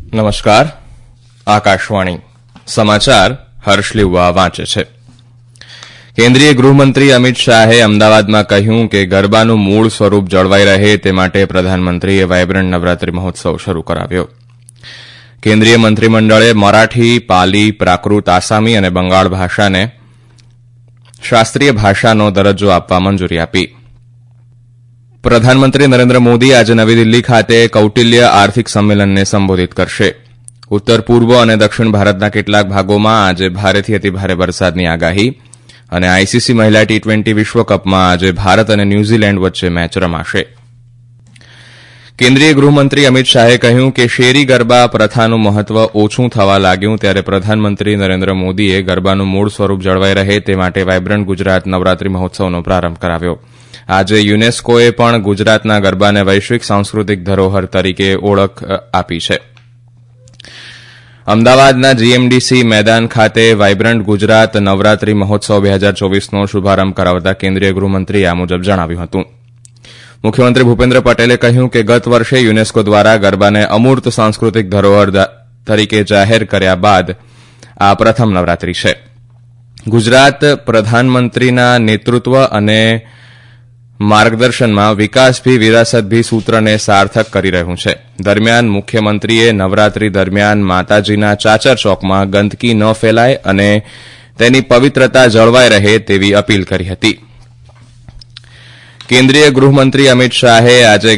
નમસ્કાર. આકાશવાણી સમાચાર હર્ષ લીવા વાંચે છે. કેન્દ્રીય ગૃહમંત્રી અમિત શાહે અમદાવાદમાં કહ્યું કે ગરબાનું મૂળ સ્વરૂપ જળવાઈ રહે તે માટે પ્રધાનમંત્રીએ વાયબ્રન્ટ નવરાત્રી મહોત્સવ શરૂ કરાવ્યો. કેન્દ્રીય મંત્રીમંડળે મરાઠી, પાલી, પ્રાકૃત, આસામી અને બંગાળ ભાષાને શાસ્ત્રીય ભાષાનો દરજ્જો આપવા મંજૂરી આપી. પ્રધાનમંત્રી નરેન્દ્ર મોદી આજે નવી દિલ્હી ખાતે કૌટિલ્ય આર્થિક સંમેલનને સંબોધિત કરશે. ઉત્તર પૂર્વ અને દક્ષિણ ભારતના કેટલાક ભાગોમાં આજે ભારેથી અતિભારે વરસાદની આગાહી અને આઈસીસી મહિલા ટી-20 વિશ્વકપમાં આજે ભારત અને ન્યૂઝીલેન્ડ વચ્ચે મેચ રમાશે. કેન્દ્રીય ગૃહમંત્રી અમિત શાહે કહ્યું કે શેરી ગરબા પ્રથાનું મહત્વ ઓછું થવા લાગ્યું ત્યારે પ્રધાનમંત્રી નરેન્દ્ર મોદીએ ગરબાનું મૂળ સ્વરૂપ જળવાઈ રહે તે માટે વાયબ્રન્ટ ગુજરાત નવરાત્રી મહોત્સવનો પ્રારંભ કરાવ્યો. આજે યુનેસ્કોએ પણ ગુજરાતના ગરબાને વૈશ્વિક સાંસ્કૃતિક ધરોહર તરીકે ઓળખ આપી છે. અમદાવાદના જીએમડીસી મેદાન ખાતે વાયબ્રન્ટ ગુજરાત નવરાત્રી મહોત્સવ 2024નો શુભારંભ કરાવતા કેન્દ્રીય ગૃહમંત્રીએ આ મુજબ જણાવ્યું હતું. મુખ્યમંત્રી ભૂપેન્દ્ર પટેલે કહ્યું કે ગત વર્ષે યુનેસ્કો દ્વારા ગરબાને અમૂર્ત સાંસ્કૃતિક ધરોહર તરીકે જાહેર કર્યા બાદ આ પ્રથમ નવરાત્રી છે. ગુજરાત પ્રધાનમંત્રીના નેતૃત્વ અને માર્ગદર્શનમાં વિકાસ ભી વિરાસત ભી સૂત્રને સાર્થક કરી રહ્યું છે. દરમિયાન મુખ્યમંત્રીએ નવરાત્રી દરમિયાન માતાજીના ચાચર ચોકમાં ગંદકી ન ફેલાય અને તેની પવિત્રતા જળવાઈ રહે તેવી અપીલ કરી હતી. કેન્દ્રીય ગૃહમંત્રી અમિત શાહે આજે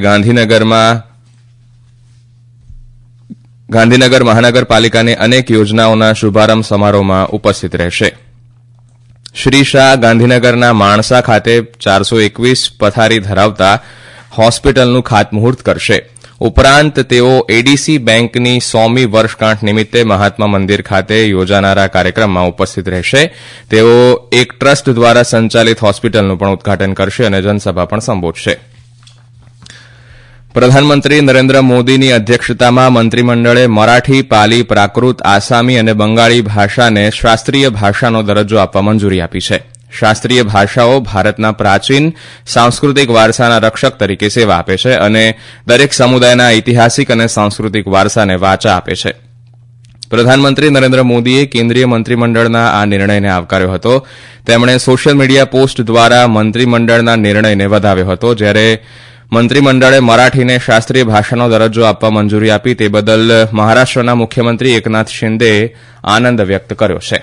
ગાંધીનગર મહાનગરપાલિકાની અનેક યોજનાઓના શુભારંભ સમારોહમાં ઉપસ્થિત રહેશે. શ્રી શાહ ગાંધીનગરના માણસા ખાતે 421 પથારી ધરાવતા હોસ્પિટલનું ખાતમુહૂર્ત કરશે. ઉપરાંત તેઓ એડીસી બેંકની 100મી વર્ષગાંઠ નિમિત્તે મહાત્મા મંદિર ખાતે યોજાનારા કાર્યક્રમમાં ઉપસ્થિત રહેશે. તેઓ એક ટ્રસ્ટ દ્વારા સંચાલિત હોસ્પિટલનું પણ ઉદઘાટન કરશે અને જનસભા પણ સંબોધશે. પ્રધાનમંત્રી નરેન્દ્ર મોદીની અધ્યક્ષતામાં મંત્રીમંડળે મરાઠી, પાલી, પ્રાકૃત, આસામી અને બંગાળી ભાષાને શાસ્ત્રીય ભાષાનો દરજ્જો આપવા મંજૂરી આપી છે. શાસ્ત્રીય ભાષાઓ ભારતના પ્રાચીન સાંસ્કૃતિક વારસાના રક્ષક તરીકે સેવા આપે છે અને દરેક સમુદાયના ઐતિહાસિક અને સાંસ્કૃતિક વારસાને વાચા આપે છે. પ્રધાનમંત્રી નરેન્દ્ર મોદીએ કેન્દ્રીય મંત્રીમંડળના આ નિર્ણયને આવકાર્યો હતો. તેમણે સોશિયલ મીડિયા પોસ્ટ દ્વારા મંત્રીમંડળના નિર્ણયને વધાવ્યો હતો. જ્યારે મંત્રીમંડળે મરાઠીને શાસ્ત્રીય ભાષાનો દરજ્જો આપવા મંજૂરી આપી તે બદલ મહારાષ્ટ્રના મુખ્યમંત્રી એકનાથ શિંદેએ આનંદ વ્યક્ત કર્યો છે.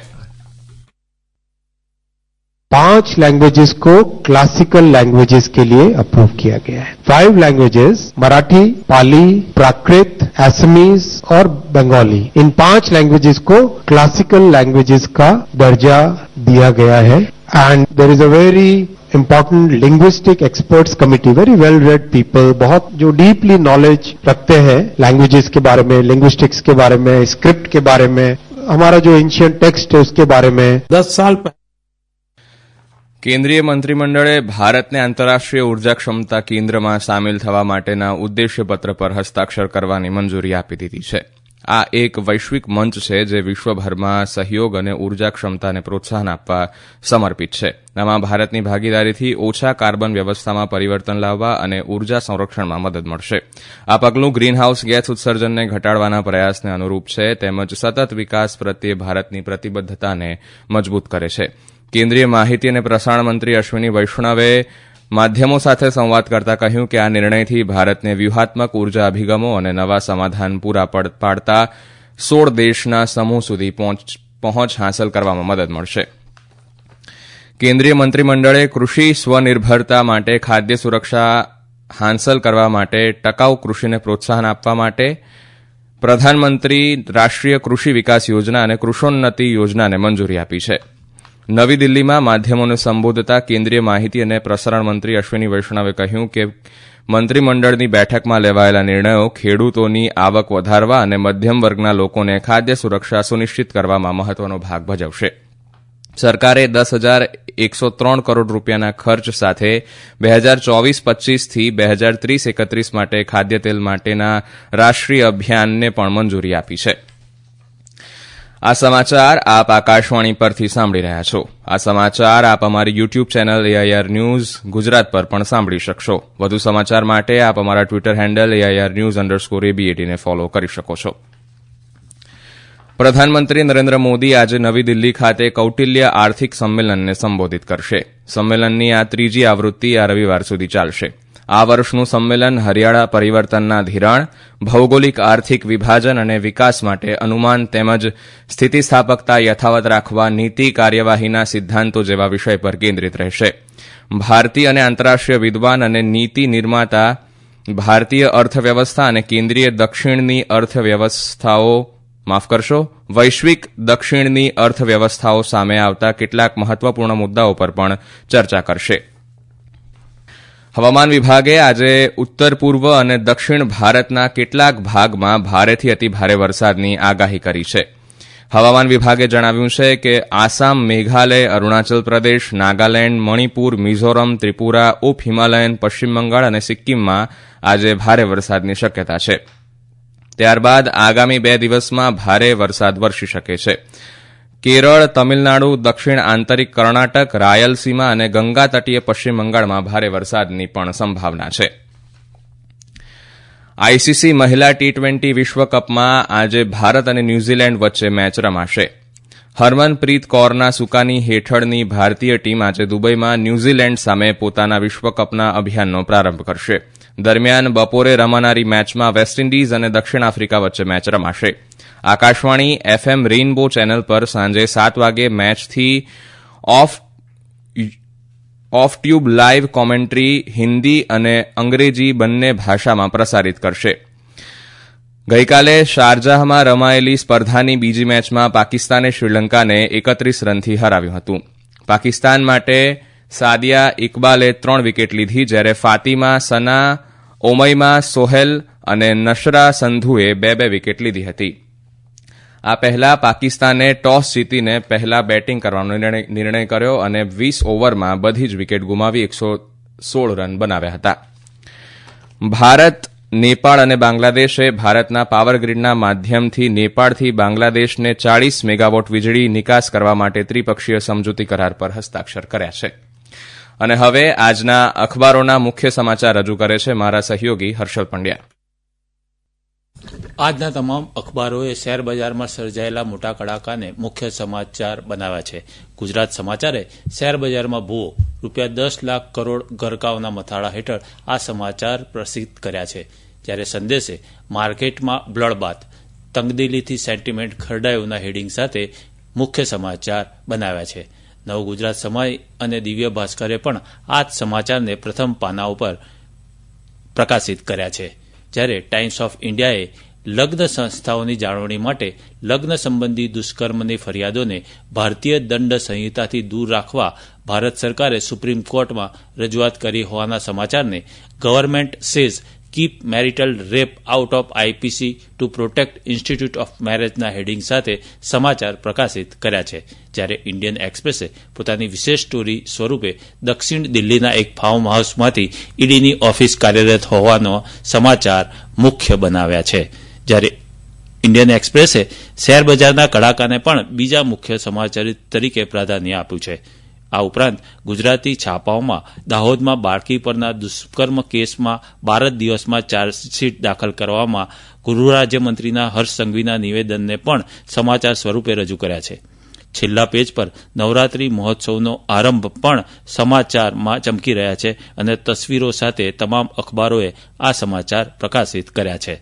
5 लैंग्वेजेस को क्लासिकल लैंग्वेजेस के लिए अप्रूव किया गया है. 5 लैंग्वेजेस मराठी, पाली, प्राकृत, असमीज और बंगाली, इन 5 लैंग्वेजेस को क्लासिकल लैंग्वेजेस का दर्जा दिया गया है. And there is a very important linguistic experts committee, very well read people, बहुत जो deeply knowledge रखते हैं languages के बारे में, linguistics के बारे में, script के बारे में, हमारा जो ancient text है उसके बारे में 10 साल કેન્દ્રીય મંત્રીમંડળે ભારતને આંતરરાષ્ટ્રીય ઉર્જા ક્ષમતા કેન્દ્રમાં સામેલ થવા માટેના ઉદ્દેશ્યપત્ર પર હસ્તાક્ષર કરવાની મંજૂરી આપી દીધી છે. આ એક વૈશ્વિક મંચ છે જે વિશ્વભરમાં સહયોગ અને ઉર્જા ક્ષમતાને પ્રોત્સાહન આપવા સમર્પિત છે. આમાં ભારતની ભાગીદારીથી ઓછા કાર્બન વ્યવસ્થામાં પરિવર્તન લાવવા અને ઉર્જા સંરક્ષણમાં મદદ મળશે. આ પગલું ગ્રીનહાઉસ ગેસ ઉત્સર્જનને ઘટાડવાના પ્રયાસને અનુરૂપ છે તેમજ સતત વિકાસ પ્રત્યે ભારતની પ્રતિબદ્ધતાને મજબૂત કરે છે. કેન્દ્રીય માહિતી અને પ્રસારણ મંત્રી અશ્વિની વૈષ્ણવે માધ્યમો સાથે સંવાદ કરતા કહ્યું કે આ નિર્ણયથી ભારતને વ્યૂહાત્મક ઉર્જા અભિગમો અને નવા સમાધાન પૂરા પાડતા 16 દેશના સમૂહ સુધી પહોંચ હાંસલ કરવામાં મદદ મળશે. કેન્દ્રીય મંત્રીમંડળે કૃષિ સ્વનિર્ભરતા માટે ખાદ્ય સુરક્ષા હાંસલ કરવા માટે ટકાઉ કૃષિને પ્રોત્સાહન આપવા માટે પ્રધાનમંત્રી રાષ્ટ્રીય કૃષિ વિકાસ યોજના અને કૃષોન્નતિ યોજનાને મંજૂરી આપી છે. નવી દિલ્હીમાં માધ્યમોને સંબોધતા કેન્દ્રીય માહિતી અને પ્રસારણ મંત્રી અશ્વિની વૈષ્ણવે કહ્યું કે મંત્રીમંડળની બેઠકમાં લેવાયેલા નિર્ણયો ખેડૂતોની આવક વધારવા અને મધ્યમ વર્ગના લોકોને ખાદ્ય સુરક્ષા સુનિશ્ચિત કરવામાં મહત્વનો ભાગ ભજવશે. સરકારે 10,103 કરોડ રૂપિયાના ખર્ચ સાથે 2024-25થી 2030-31 માટે ખાદ્ય તેલ માટેના રાષ્ટ્રીય અભિયાનને પણ મંજૂરી આપી છે. આ સમાચાર આપ આકાશવાણી પરથી સાંભળી રહ્યા છો. આ સમાચાર આપ અમારી YouTube channel AIR news Gujarat પર પણ સાંભળી શકશો. વધુ સમાચાર માટે આપ અમારા ટ્વિટર હેન્ડલ AIR News_ABAT ને ફોલો કરી શકો છો. પ્રધાનમંત્રી નરેન્દ્ર મોદી આજે નવી દિલ્હી ખાતે કૌટિલ્ય આર્થિક સંમેલનને સંબોધિત કરશે. સંમેલનની આ ત્રીજી આવૃત્તિ આ રવિવાર સુધી ચાલશે. આ વર્ષનું સંમેલન હરિયાળા પરિવર્તનના ધિરાણ, ભૌગોલિક આર્થિક વિભાજન અને વિકાસ માટે અનુમાન તેમજ સ્થિતિસ્થાપકતા યથાવત રાખવા નીતિ કાર્યવાહીના સિદ્ધાંતો જેવા વિષય પર કેન્દ્રિત રહેશે. ભારતીય અને આંતરરાષ્ટ્રીય વિદ્વાન અને નીતિ નિર્માતા ભારતીય અર્થવ્યવસ્થા અને કેન્દ્રીય દક્ષિણની વૈશ્વિક દક્ષિણની અર્થવ્યવસ્થાઓ સામે આવતા કેટલાક મહત્વપૂર્ણ મુદ્દાઓ પર પણ ચર્ચા કરશે. હવામાન વિભાગે આજે ઉત્તર પૂર્વ અને દક્ષિણ ભારતના કેટલાક ભાગમાં ભારેથી અતિભારે વરસાદની આગાહી કરી છે. હવામાન વિભાગે જણાવ્યું છે કે આસામ, મેઘાલય, અરુણાચલ પ્રદેશ, નાગાલેન્ડ, મણિપુર, મિઝોરમ, ત્રિપુરા, ઉપ હિમાલયન, પશ્ચિમ બંગાળ અને સિક્કિમમાં આજે ભારે વરસાદની શક્યતા છે. ત્યારબાદ આગામી 2 દિવસમાં ભારે વરસાદ વરસી શકે છે. કેરળ, તમિલનાડુ, દક્ષિણ આંતરિક કર્ણાટક, રાયલસીમા અને ગંગા તટીય પશ્ચિમ બંગાળમાં ભારે વરસાદની પણ સંભાવના છે. આઈસીસી મહિલા T20 વિશ્વકપમાં આજે ભારત અને ન્યૂઝીલેન્ડ વચ્ચે મેચ રમાશે. હરમનપ્રીત કૌરના સુકાની હેઠળની ભારતીય ટીમ આજે દુબઈમાં ન્યૂઝીલેન્ડ સામે પોતાના વિશ્વકપના અભિયાનનો પ્રારંભ કરશે. દરમિયાન બપોરે રમાનારી મેચમાં વેસ્ટ ઇન્ડિઝ અને દક્ષિણ આફ્રિકા વચ્ચે મેચ રમાશે. આકાશવાણી FM રેઇનબો ચેનલ પર સાંજે 7 વાગે મેચથી ઓફ ટ્યુબ લાઇવ કોમેન્ટ્રી હિન્દી અને અંગ્રેજી બંને ભાષામાં પ્રસારિત કરશે. ગઈકાલે શારજાહમાં રમાયેલી સ્પર્ધાની બીજી મેચમાં પાકિસ્તાને શ્રીલંકાને 31 રનથી હરાવ્યું હતું. પાકિસ્તાન માટે સાદિયા ઇકબાલે 3 વિકેટ લીધી, જ્યારે ફાતિમા સના, ઓમૈમા સોહેલ અને નશરા સંધુએ 2 વિકેટ લીધી હતી. આ પહેલા પાકિસ્તાને ટોસ જીતીને પહેલા બેટિંગ કરવાનો નિર્ણય કર્યો અને 20 ઓવરમાં બધી જ વિકેટ ગુમાવી 116 રન બનાવ્યા હતા. ભારત, નેપાળ અને બાંગ્લાદેશે ભારતના પાવર ગ્રીડના માધ્યમથી નેપાળથી બાંગ્લાદેશને 40 મેગાવોટ વીજળી નિકાસ કરવા માટે ત્રિપક્ષીય સમજૂતી કરાર પર હસ્તાક્ષર કર્યા છે. અને હવે આજના અખબારોના મુખ્ય સમાચાર રજૂ કરે છે મારા સહયોગી હર્ષલ પંડ્યા. આજના તમામ અખબારોએ શેરબજારમાં સર્જાયેલા મોટા કડાકાને મુખ્ય સમાચાર બનાવ્યા છે. ગુજરાત સમાચારે શેરબજારમાં ભૂવો ₹10 લાખ કરોડ ગરકાવના મથાળા હેઠળ આ સમાચાર પ્રસિદ્ધ કર્યા છે. જ્યારે સંદેશે માર્કેટમાં બ્લડબાથ, તંગદિલીથી સેન્ટિમેન્ટ ખરડાયુંના હેડિંગ સાથે મુખ્ય સમાચાર બનાવ્યા છે. નવ ગુજરાત સમય અને દિવ્ય ભાસ્કરે પણ આ જ સમાચારને પ્રથમ પાના ઉપર પ્રકાશિત કર્યા છે. જ્યારે ટાઈમ્સ ઓફ ઇન્ડિયાએ લગ્ન સંસ્થાઓની જાળવણી માટે લગ્ન સંબંધી દુષ્કર્મની ફરિયાદોને ભારતીય દંડ સંહિતાથી દૂર રાખવા ભારત સરકારે સુપ્રીમ કોર્ટમાં રજૂઆત કરી હોવાના સમાચારને government says keep marital rape out of IPC to protect institute of મેરેજના હેડિંગ સાથે સમાચાર પ્રકાશિત કર્યા છે. જ્યારે ઇન્ડિયન એક્સપ્રેસે પોતાની વિશેષ સ્ટોરી સ્વરૂપે દક્ષિણ દિલ્હીના એક ફાર્મ હાઉસમાંથી ઈડીની ઓફિસ કાર્યરત હોવાનો સમાચાર મુખ્ય બનાવ્યા છે. જ્યારે ઇન્ડિયન એક્સપ્રેસે શેરબજારના કડાકાને પણ બીજા મુખ્ય સમાચાર તરીકે પ્રાધાન્ય આપ્યું છે. આ ઉપરાંત ગુજરાતી છાપાઓમાં દાહોદમાં બાળકી પરના દુષ્કર્મ કેસમાં 12 દિવસમાં ચાર્જશીટ દાખલ કરવામાં ગૃહ રાજ્યમંત્રીના હર્ષ સંઘવીના નિવેદનને પણ સમાચાર સ્વરૂપે રજૂ કર્યા છે. છેલ્લા પેજ પર નવરાત્રી મહોત્સવનો આરંભ પણ સમાચારમાં ચમકી રહ્યા છે અને તસવીરો સાથે તમામ અખબારોએ આ સમાચાર પ્રકાશિત કર્યા છે.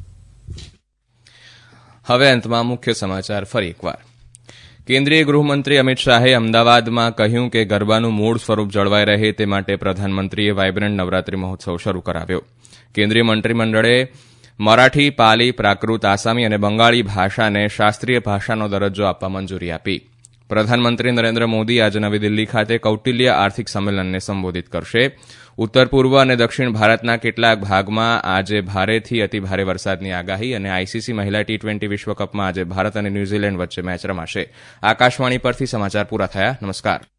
હવે અંતમાં મુખ્ય સમાચાર ફરી એકવાર. કેન્દ્રીય ગૃહમંત્રી અમિત શાહે અમદાવાદમાં કહ્યું કે ગરબાનું મૂળ સ્વરૂપ જળવાઈ રહે તે માટે પ્રધાનમંત્રીએ વાયબ્રન્ટ નવરાત્રી મહોત્સવ શરૂ કરાવ્યો. કેન્દ્રીય મંત્રીમંડળે મરાઠી, પાલી, પ્રાકૃત, આસામી અને બંગાળી ભાષાને શાસ્ત્રીય ભાષાનો દરજ્જો આપવા મંજૂરી આપી. પ્રધાનમંત્રી નરેન્દ્ર મોદી આજે નવી દિલ્હી ખાતે કૌટિલ્ય આર્થિક સંમેલનને સંબોધિત કરશે. ઉત્તર પૂર્વ અને દક્ષિણ ભારતના કેટલાક ભાગમાં આજે ભારેથી અતિભારે વરસાદની આગાહી અને આઈસીસી મહિલા T20 વિશ્વકપમાં આજે ભારત અને ન્યૂઝીલેન્ડ વચ્ચે મેચ રમાશે. આકાશવાણી પરથી સમાચાર પૂરા થયા. નમસ્કાર.